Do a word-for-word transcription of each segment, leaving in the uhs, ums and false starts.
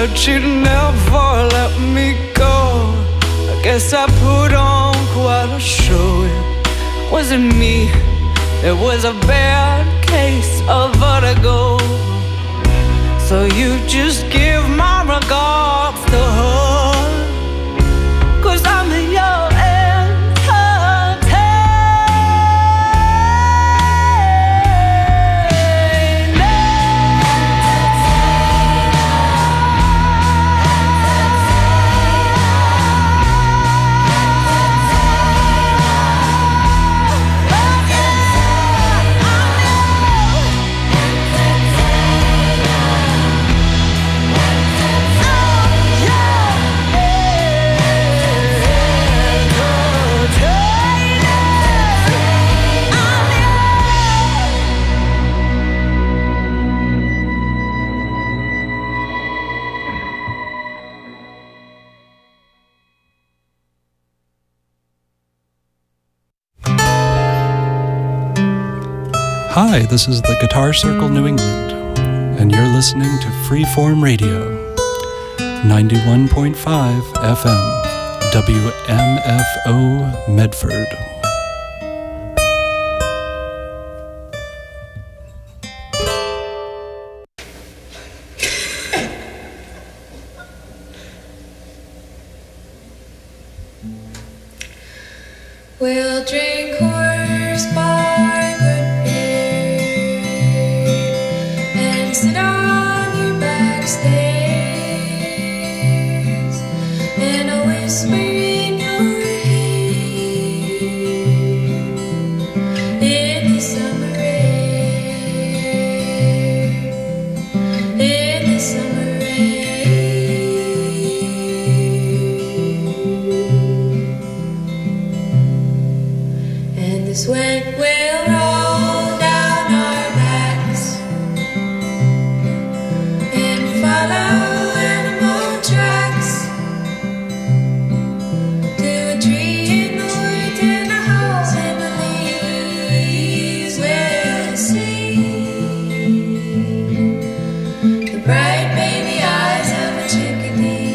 but you never let me go. I guess I put on quite a show. It wasn't me, it was a bad case of vertigo. So you just give my regards to her, 'cause I'm in your Hi, this is the Guitar Circle New England, and you're listening to Freeform Radio, ninety-one point five F M, W M F O Medford. We'll drink horse bar good beer and sit on your back stairs, and I'll whisper in your ear in the summer air, in the summer sweat will roll down our backs and follow animal tracks to a tree in the woods and a hole in the leaves. We'll see the bright baby eyes of a chickadee.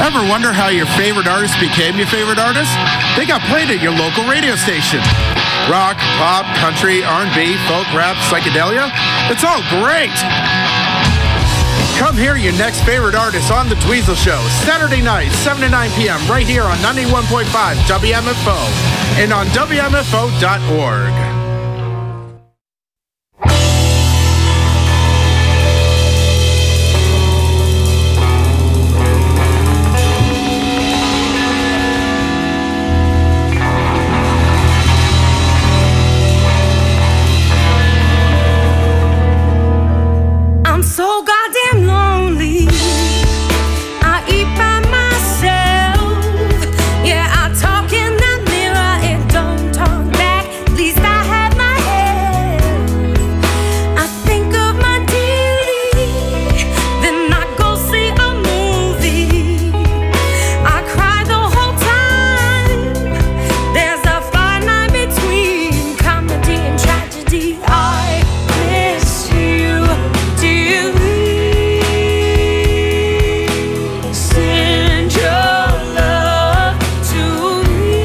Ever wonder how your favorite artist became your favorite artist? They got played at your local radio station. Rock, pop, country, R and B, folk, rap, psychedelia. It's all great. Come hear your next favorite artist on The Dweezil Show, Saturday night, seven to nine p.m. right here on ninety-one point five W M F O and on W M F O dot org. I'm so goddamn lonely. I eat by myself. Yeah, I talk in the mirror. It don't talk back. At least I have my head. I think of my duty. Then I go see a movie. I cry the whole time. There's a fine line between comedy and tragedy. I miss you dearly. Send your love to me.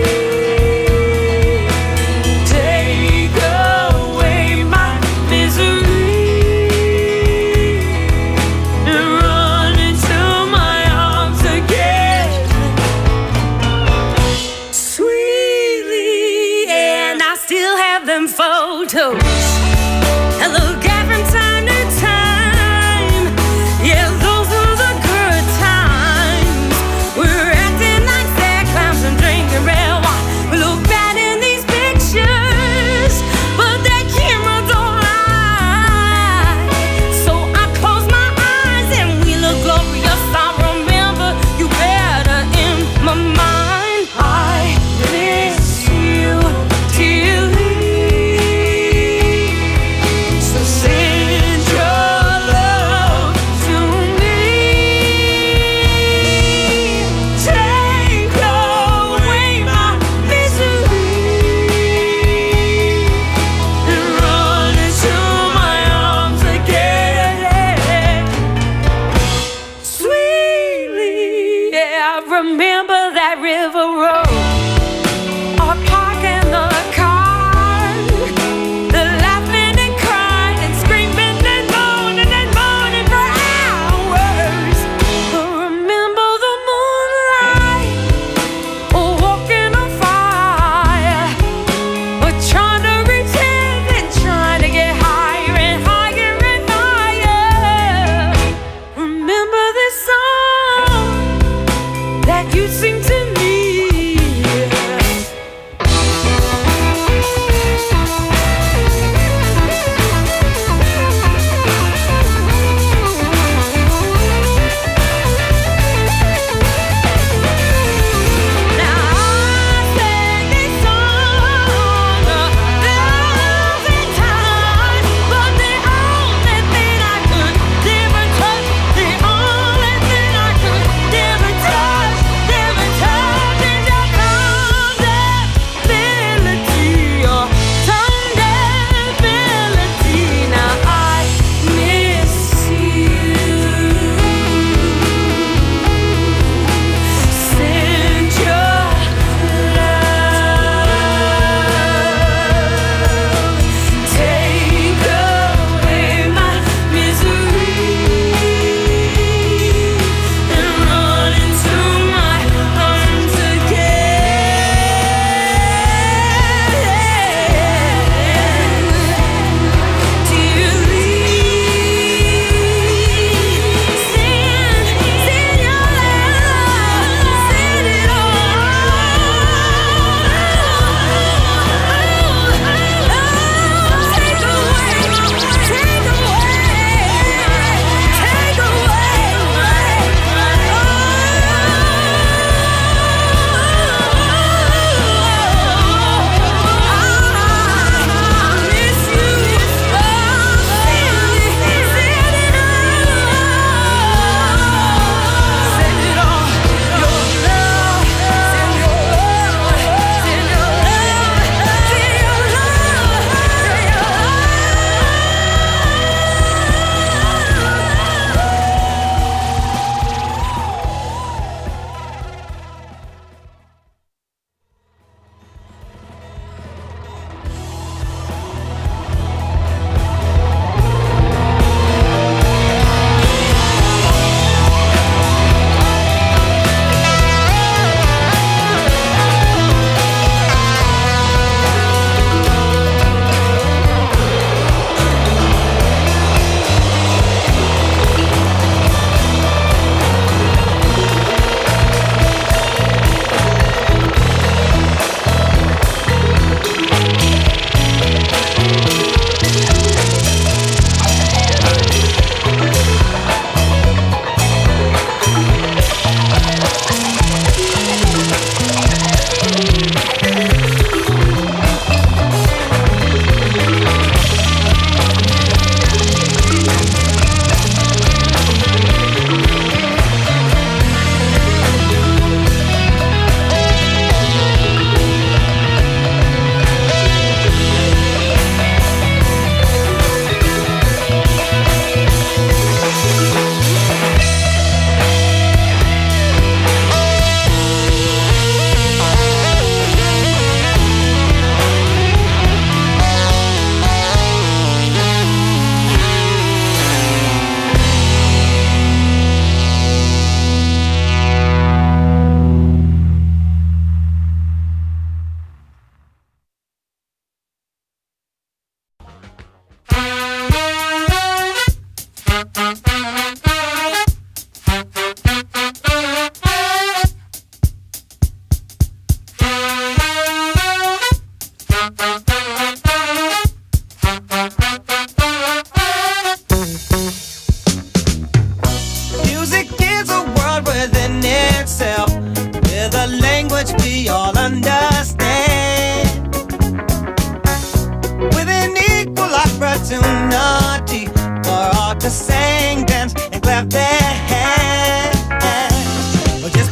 Take away my misery and run into my arms again, sweetly. And I still have them photos I look at from time to time. Yeah, those were the good times. We're acting like sad clowns and drinking red wine. We look bad in these pictures, but that camera don't lie. So I close my eyes and we look glorious. I remember you better in my mind. I miss you dearly. So send your love to me. Take away my misery and run into my arms again, sweetly. Yeah, I remember that river road, our park and the car, the laughing and crying and screaming and moaning and moaning for hours. But remember the moonlight, oh, walking on fire. We're trying to reach it and trying to get higher and higher and higher. Remember this song that you sing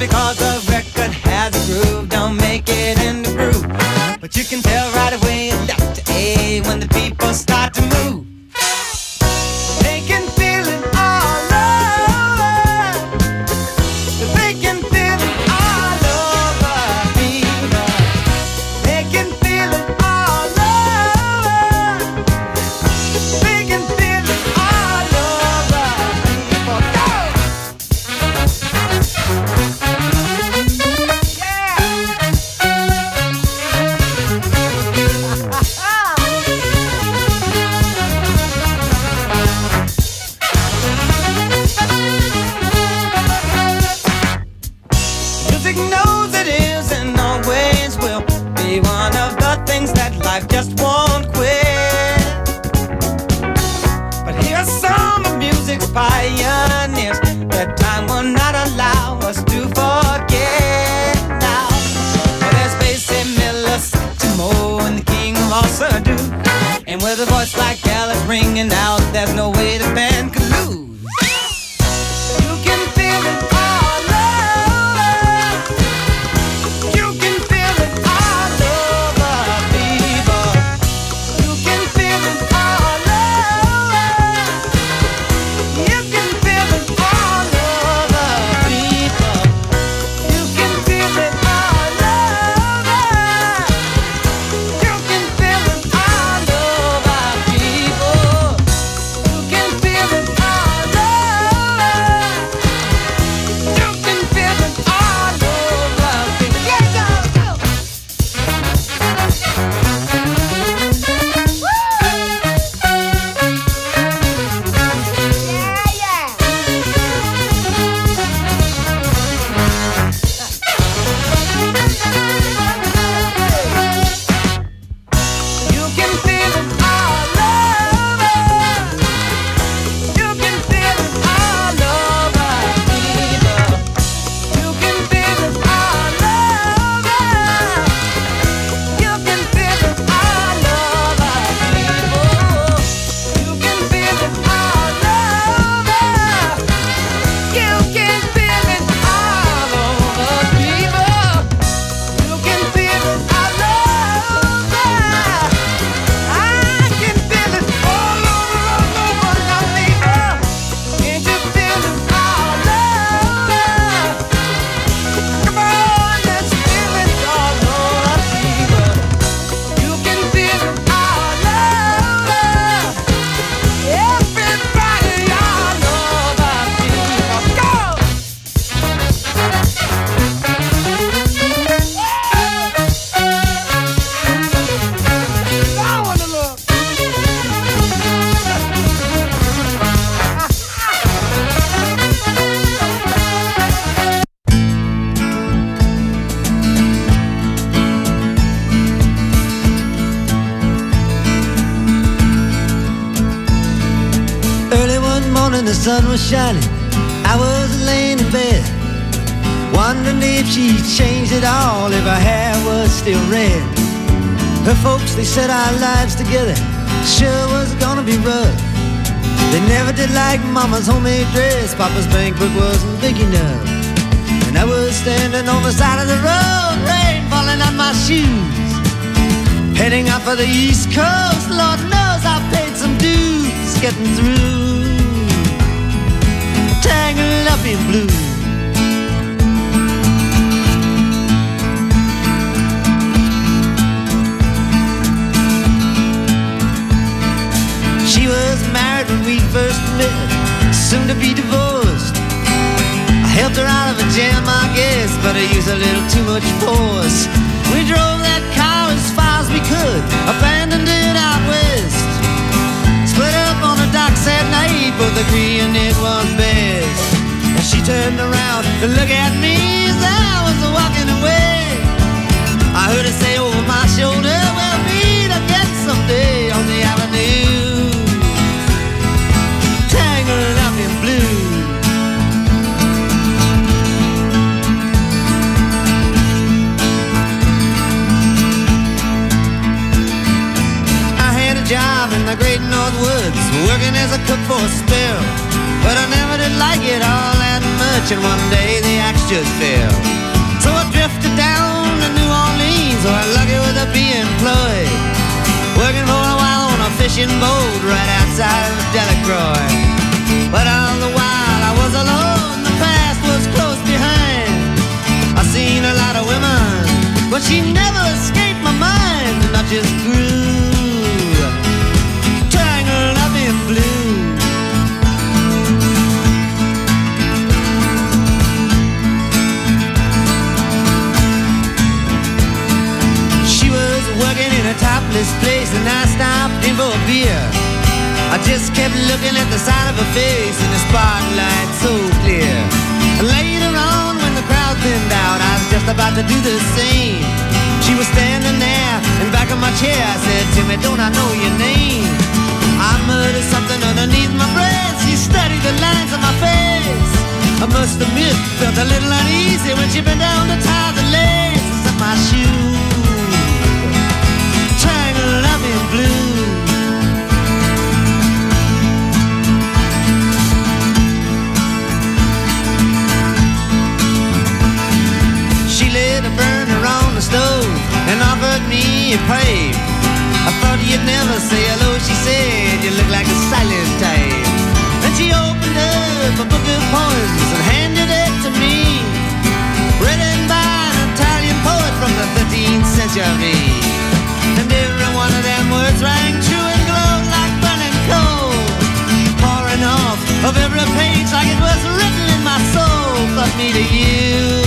because the record has a groove, don't make it in the groove. But you can tell right away left to A when the people start to move. They can feel it all over. They can feel it all over, fever. They can feel it all over. They can feel it all over, people. Go! Music knows it is and always will be one of the things that life just won't quit. But here are some of music's pioneers that time will not allow us to forget now. Well, there's Basie Miller, Timo, and the King of all Surdo. And with a voice like Alice ringing out, there's no way the band could lose. You can feel it all over. You can feel it all over, people. You can feel it all over. You can feel it all over, people. You can feel it all over. You can feel it all over, people. You can feel it all over. You can feel it all over, people. Yeah, go, go. Yeah, You can feel it all over. You can feel it all over, people. You can feel it all over. You can feel it all over, people. You can feel it all over. You can feel it all over, people. You can feel it all over. I can feel it all over, all over, now, people. Can't you feel it all over? Come on, let's feel it all over, people. You can feel it all over. Everybody all over, people. Go! I wanna look. Early one morning the sun was shining. I was laying in bed, wondering if she'd changed it all, if her hair was still red. Her folks, they said our lives together sure was gonna be rough. They never did like Mama's homemade dress, Papa's bank book wasn't big enough. And I was standing on the side of the road, rain falling on my shoes, heading out for the East Coast. Lord knows I paid some dues getting through, tangled up in blue. She was married when we first met, soon to be divorced. I helped her out of a jam, I guess, but I used a little too much force. We drove that car as far as we could, abandoned it out west. Split up on the docks at night, both agreeing it was best. And she turned around to look at me as I was walking away. I heard her say over my shoulder, we'll meet again someday on the avenue, tangled up in blue. Job in the great North Woods, working as a cook for a spell, but I never did like it all that much. much, and one day the axe just fell. So I drifted down to New Orleans, where I'm lucky with a be employed, working for a while on a fishing boat right outside of Delacroix. But all the while I was alone, the past was close behind. I seen a lot of women, but she never escaped my mind, and I just grew tangled up in blue. She was working in a topless place, and I stopped in for a beer. I just kept looking at the side of her face in the spotlight so clear. Later on, when the crowd thinned out, I was just about to do the same. She was standing there in back of my chair. I said, Timmy, don't I know your name? I muttered something underneath my breath. She studied the lines on my face. I must admit, felt a little uneasy when she bent down to tie the laces of my shoe, tangled up in blue. Burner on the stove and offered me a pipe. I thought you'd never say hello, she said, you look like a silent type. And she opened up a book of poems and handed it to me, written by an Italian poet from the thirteenth century. And every one of them words rang true and glowed like burning coal, pouring off of every page like it was written in my soul. But me to you,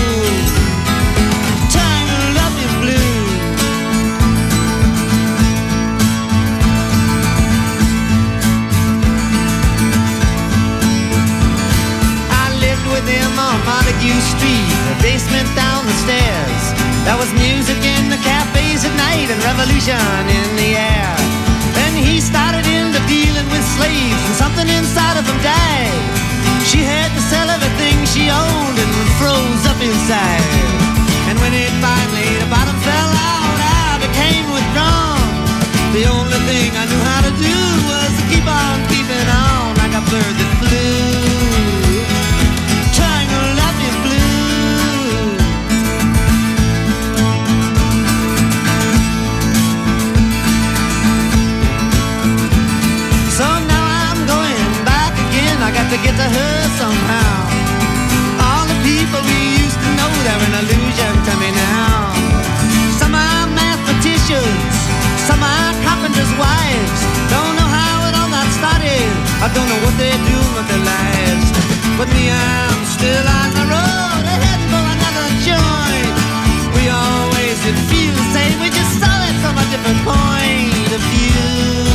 Montague Street, the basement down the stairs. There was music in the cafes at night and revolution in the air. Then he started into dealing with slaves, and something inside of him died. She had to sell everything she owned and froze up inside. And when it finally, the bottom fell out, I became withdrawn. The only thing I knew how to do was to keep on keeping on like a bird that flew. To get to her somehow. All the people we used to know, they're an illusion to me now. Some are mathematicians, some are carpenters' wives. Don't know how it all got started, I don't know what they're doing with their lives. But me, I'm still on the road, heading for another joint. We always did feel the same, we just saw it from a different point of view.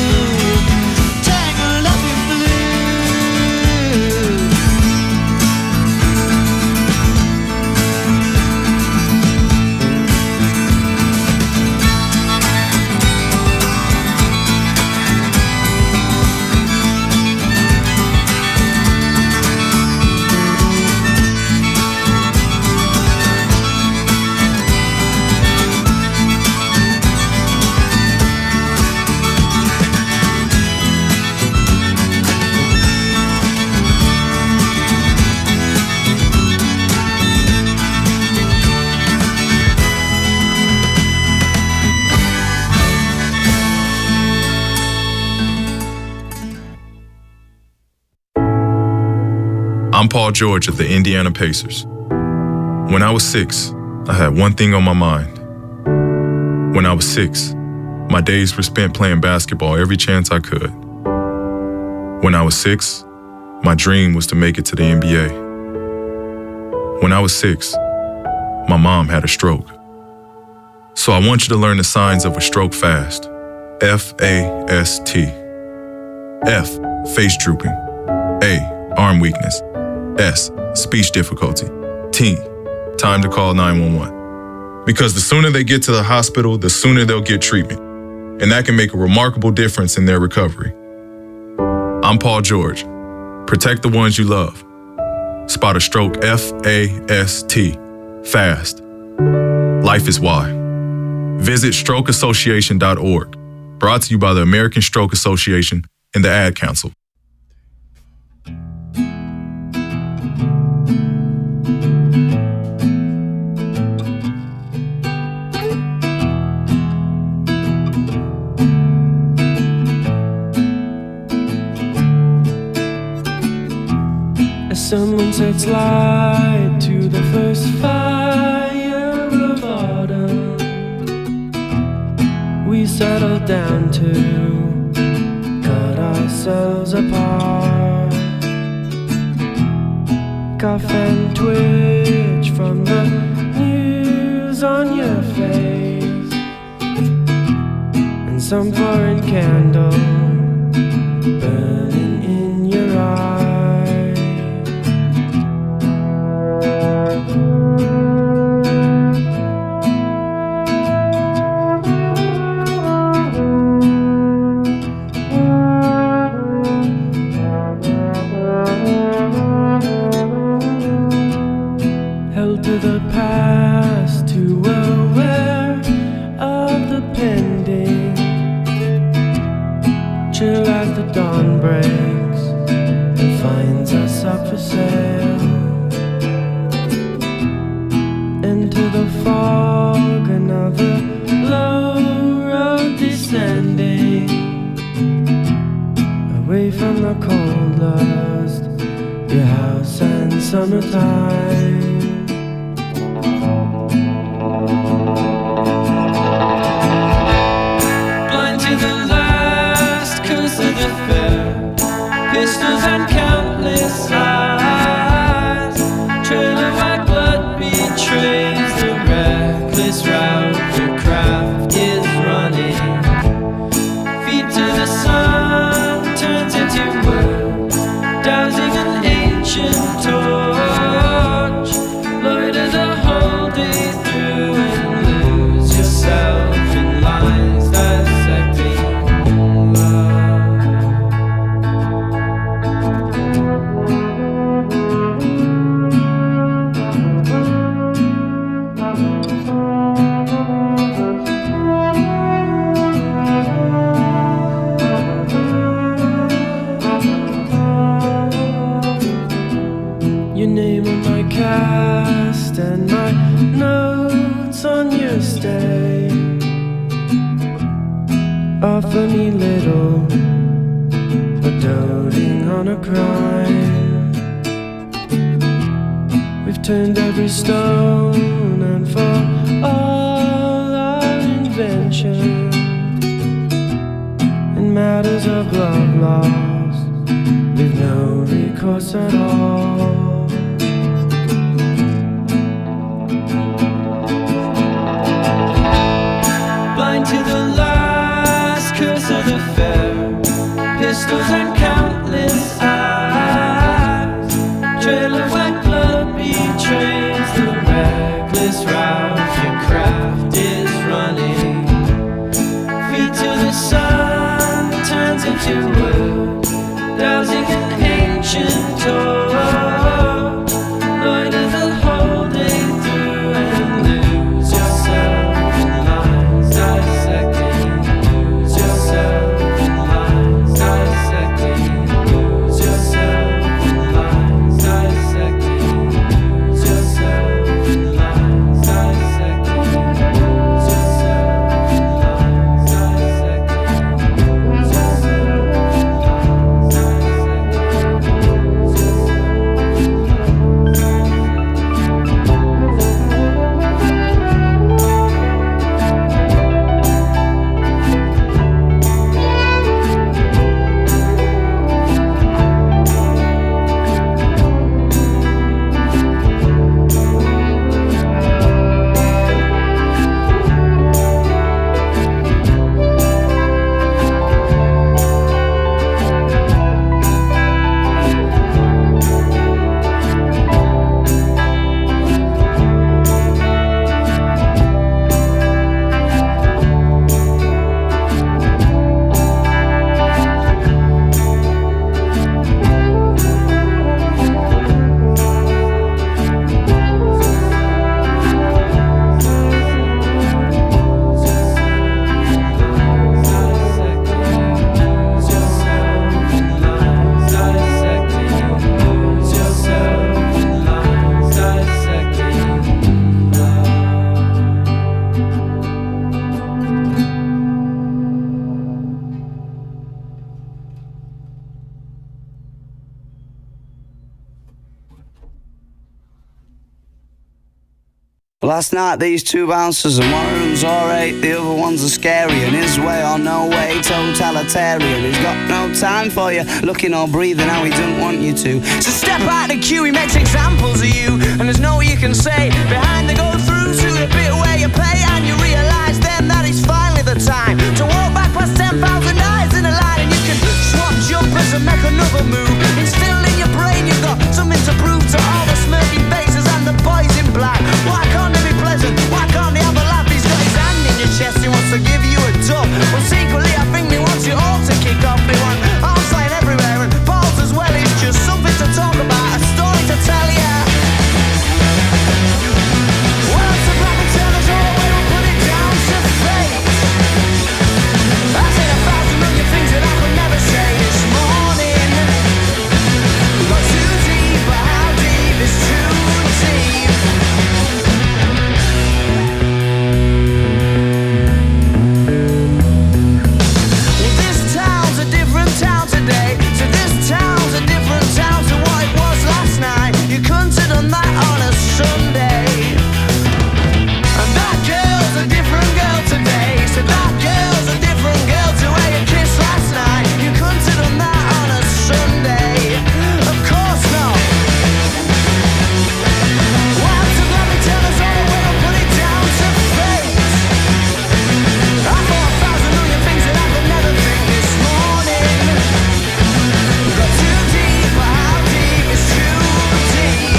I'm Paul George of the Indiana Pacers. When I was six, I had one thing on my mind. When I was six, my days were spent playing basketball every chance I could. When I was six, my dream was to make it to the N B A. When I was six, my mom had a stroke. So I want you to learn the signs of a stroke fast. F A S T. F, face drooping. A, arm weakness. S, speech difficulty. T, time to call nine one one. Because the sooner they get to the hospital, the sooner they'll get treatment. And that can make a remarkable difference in their recovery. I'm Paul George. Protect the ones you love. Spot a stroke F A S T. Fast. Life is why. Visit stroke association dot org. Brought to you by the American Stroke Association and the Ad Council. sunsets light to the first fire of autumn. We settled down to cut ourselves apart. Cough and twitch from the news on your face, and some foreign candle burning in your eyes. Held to the past, too aware of the pending. Chill as the dawn breaks and finds us up for sale. Into the fog, another low road descending, away from the cold lust, your house and summertime. Blind to the last curse of the fair, pistols and countless eyes. Trail of white blood betrays the reckless route your craft is running. Feet to the sun turns into wood, dousing an ancient torch. Loiter the whole day through and lose yourself in lines dissecting love. Your name on my cast and my notes on your stay offer me little, but doting on a crime. We've turned every stone, and for all our invention in matters of love lost, we've no recourse at all. Blind to the last curse of the fair, pistols and countless eyes. Trail of white blood betrays the reckless route your craft is running. Feet to the sun turns into wood, dousing an ancient torch. Last night these two bouncers, and one of them's alright, the other one's a scary, and his way or no way, totalitarian. He's got no time for you, looking or breathing how he doesn't want you to. So step out the queue, he makes examples of you, and there's no way you can say behind the go through to the bit where you pay, and you realise then that it's finally the time to walk back past ten thousand eyes in a line, and you can swap jumpers and make another move. Instilled in your brain, you've got something to prove to all the smirking faces and the boys in black. Why can't they be pleasant? Why can't they have a laugh? He's got his hand in your chest, he wants to give you a dub. Well, secretly I think he wants you all to kick off. They want arms flying everywhere and balls as well. It's just something to talk about, a story to tell ya. Well, it's a black and turners all the way, we'll put it down to fate. I said a thousand million things that I could never say this morning. Got too deep, but how deep is too deep? Well, this town's a different town today. So this town's a different town to what it was last night. You couldn't have done that on a Sunday. And that girl's a different girl today. So that girl's a different girl to where you kissed last night. You couldn't have done that on a Sunday. Of course not. Well, to let me tell us all the way, I'll put it down to fate. I thought a thousand million things that I could never think this morning. Got too deep, but how deep is too deep?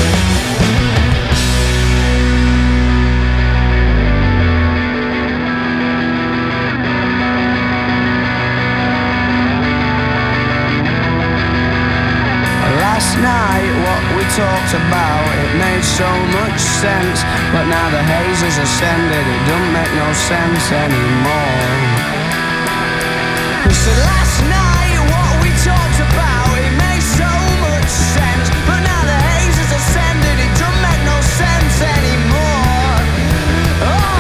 Last night, what we talked about, it made so much sense. But now the haze has ascended, it don't make no sense anymore. So last night, what we talked about, it made so much sense. But now the haze has ascended, it don't make no sense anymore. Oh!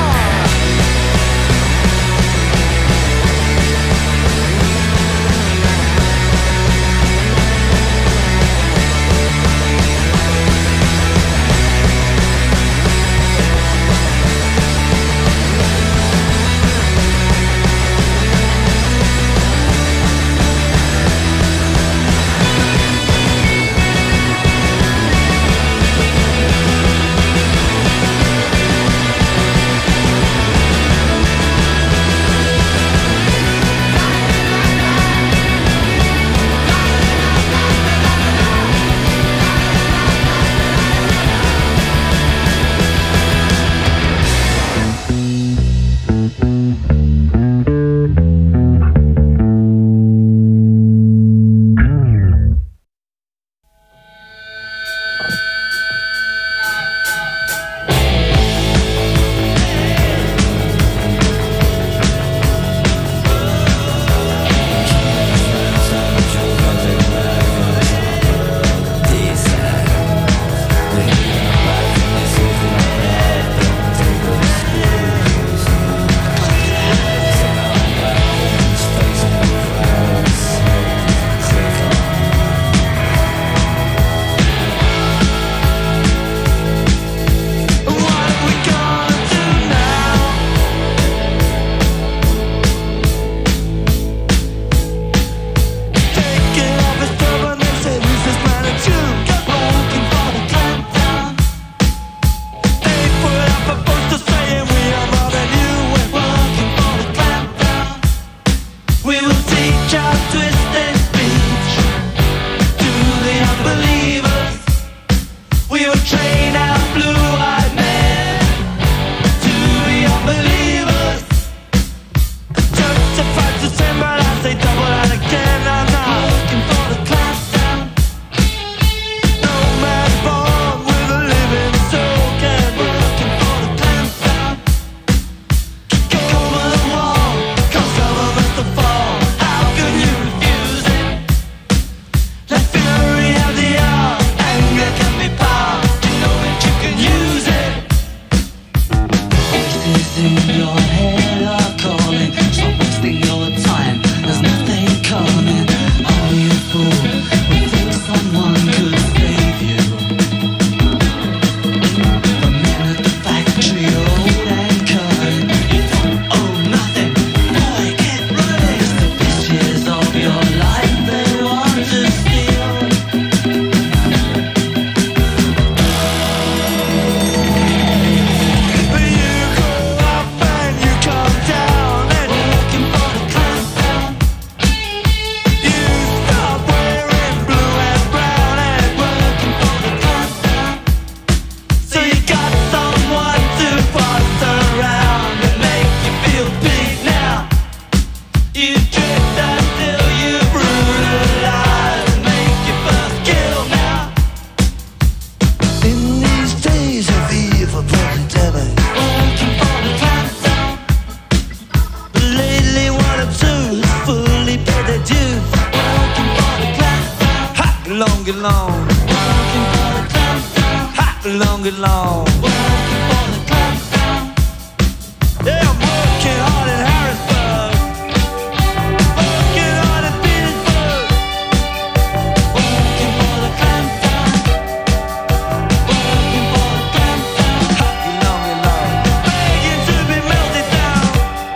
long. Working for the clampdown. Yeah, I'm working hard in Harrisburg. Working hard in Petersburg. Working for the clampdown. Working for the clampdown. Ha, you know me long. Begging to be melted down.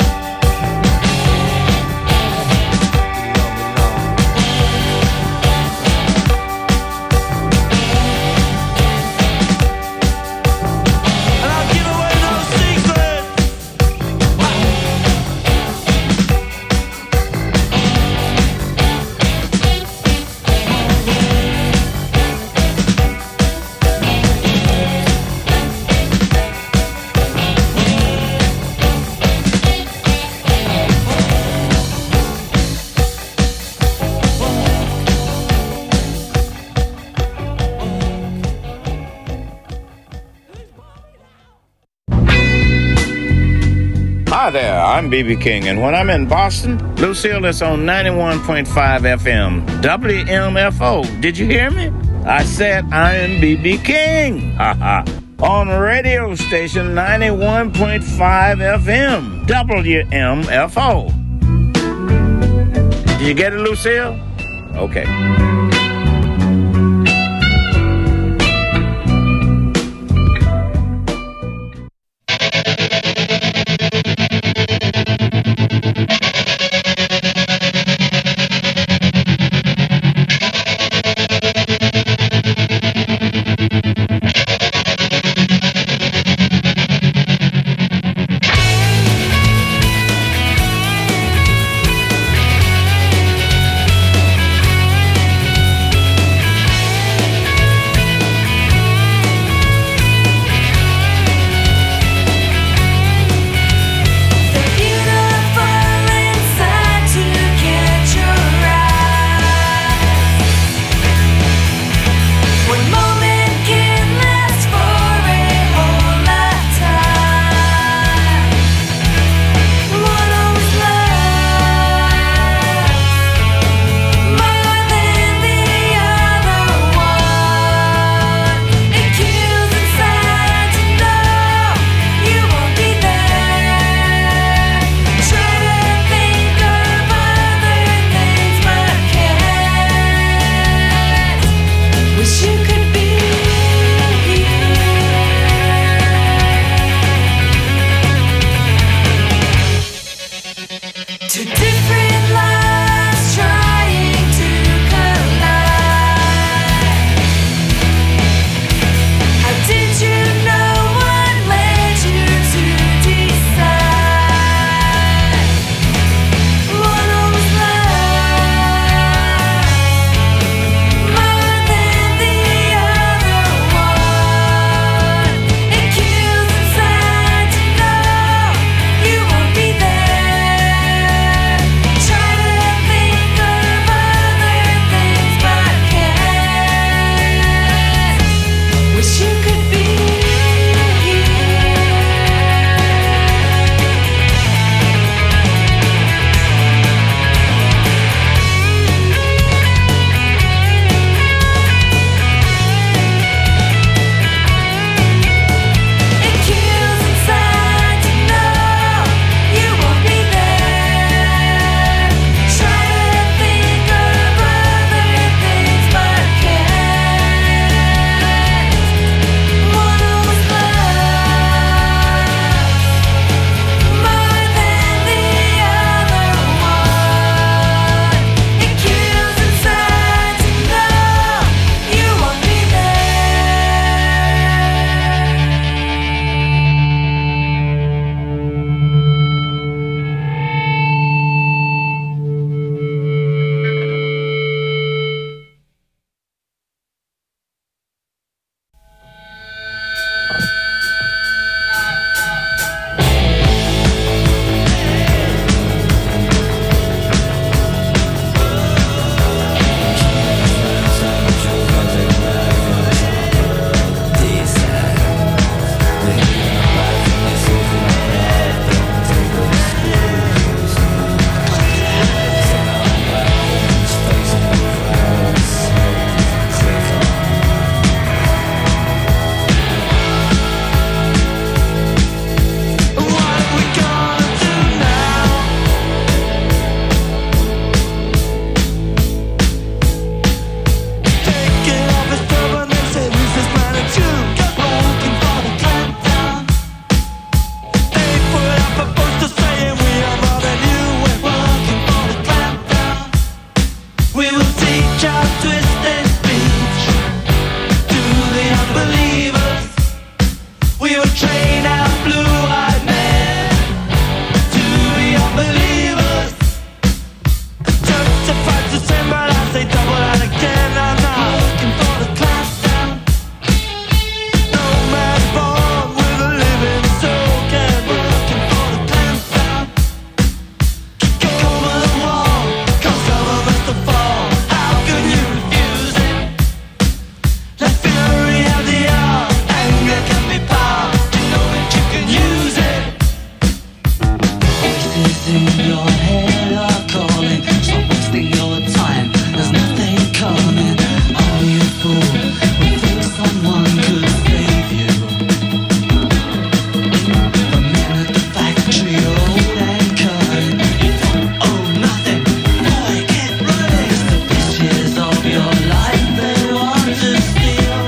You know me long. And I'll give away no secrets. Hi there, I'm B B King, and when I'm in Boston, Lucille is on ninety-one point five F M, W M F O. Did you hear me? I said I'm B B King. Ha ha. On radio station ninety-one point five F M, W M F O. Did you get it, Lucille? Okay. We will train our blue-eyed men to be unbelievers. Justified to sin, but I say double that again. I'm not looking for the class down. No man born with a living soul can. We're looking for the class down. Kick over the wall, cause governments to fall. How can you refuse it? Let fury have the hour. Anger can be power. You know that you can use it. Voices in your head are calling. Stop wasting your time. There's nothing coming. Only a fool would think someone could save you. The men at the factory are old and kind. You don't owe nothing. Boy, get running. It's the bitches of your life they want to steal.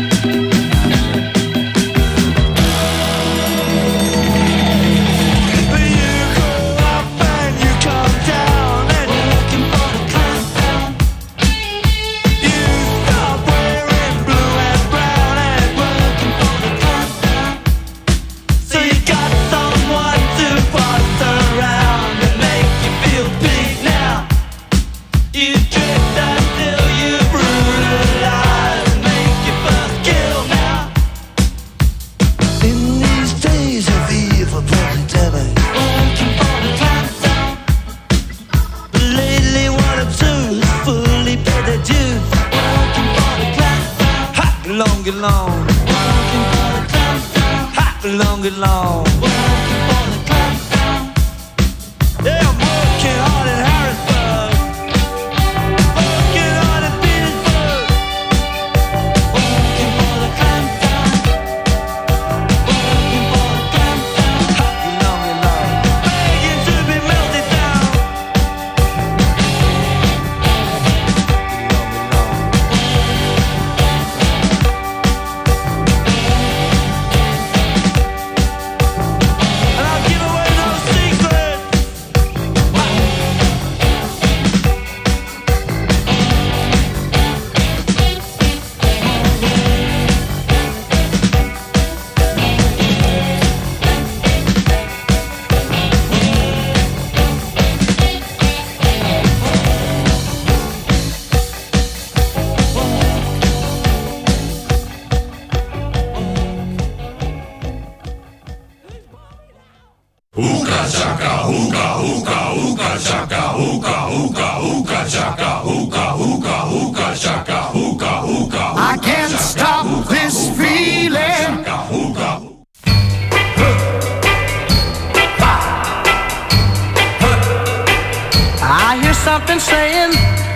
But you go up and you come down, and you're looking for the class down. You stop wearing blue and brown, and we're looking for the class down. So you got someone to boss around and make you feel big now. You drift until you brutalize and make your first kill now. In these days of evil prosperity, We're looking for the class down. But lately one or two has fully paid their dues. We're looking for the class down. Hot long and long. We're looking for the class down. Hot long and long. We're looking for the class down. Yeah, I'm working hard in Harrisburg. Working hard in Petersburg. We're looking for the class down. We're looking for the class down. Hot long and long. Begging to be melted down. And I'll give away no secrets. I can't stop this feeling. I hear something saying,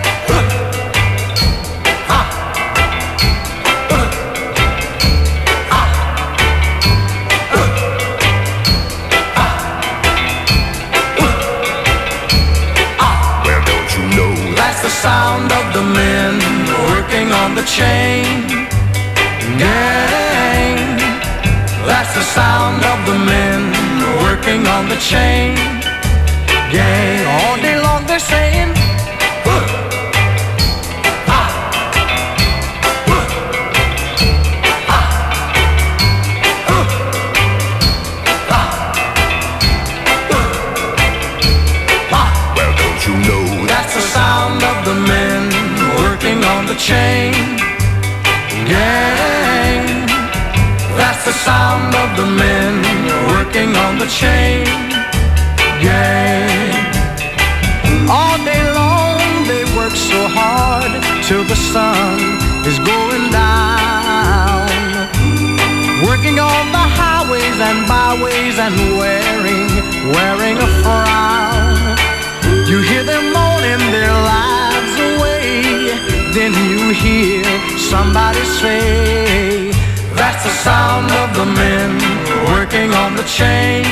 Well, don't you know that's the sound of the men working on the chain gang. That's the sound of the men working on the chain gang. All day long they're saying, Well, don't you know that's the sound of the men working on the chain gang. That's the sound of the men working on the chain gang. All day long they work so hard till the sun is going down. Working on the highways and byways and wearing, wearing a frown. You hear them moaning their lives away. Then you hear somebody say, that's the sound of the men working on the chain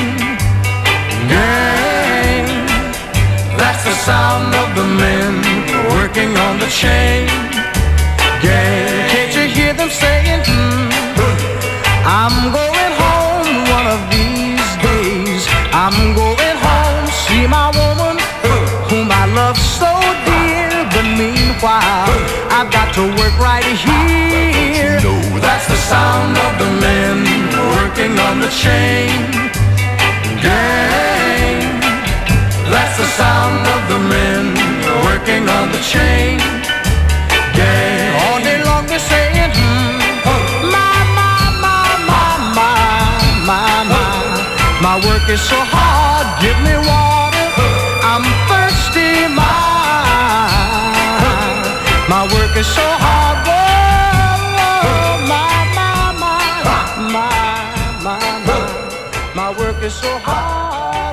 gang. That's the sound of the men working on the chain gang. Can't you hear them saying, hmm, I'm going home one of these days. I'm going home, see my woman whom I love so dear. But meanwhile, I've got to work right here. That's the sound of the men working on the chain gang. That's the sound of the men working on the chain gang. All day long they're saying, hmm, my, my, my, my, my, my, my. My work is so hard, give me water, I'm thirsty, my. My work is so hard, whoa, whoa, my, my, my, my, my, my. My work is so hard.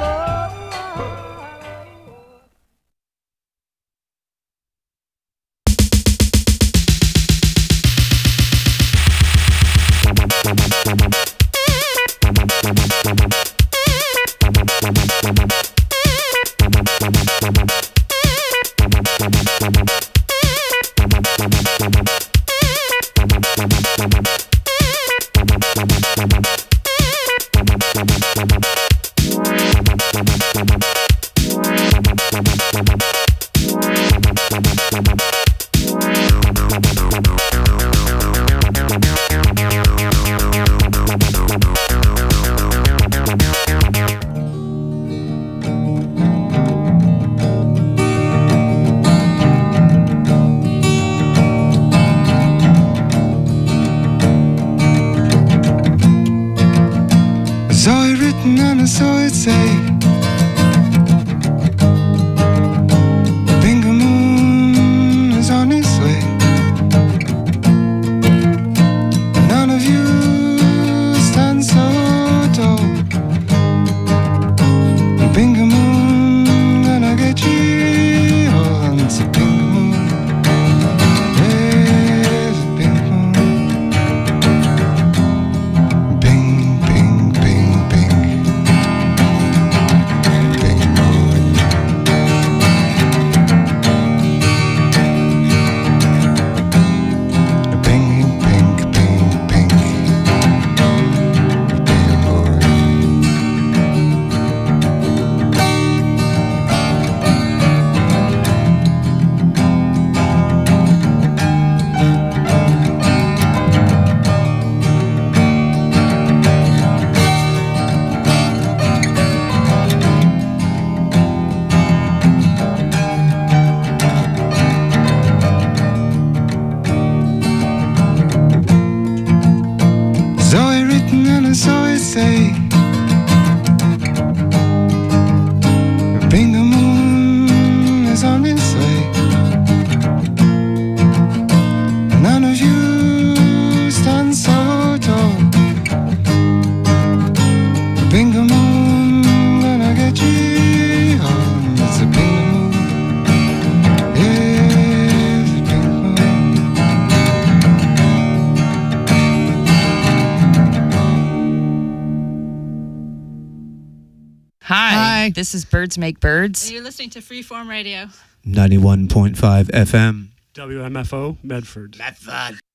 This is Birds Make Birds. And you're listening to Freeform Radio. ninety-one point five F M. W M F O, Medford. Medford.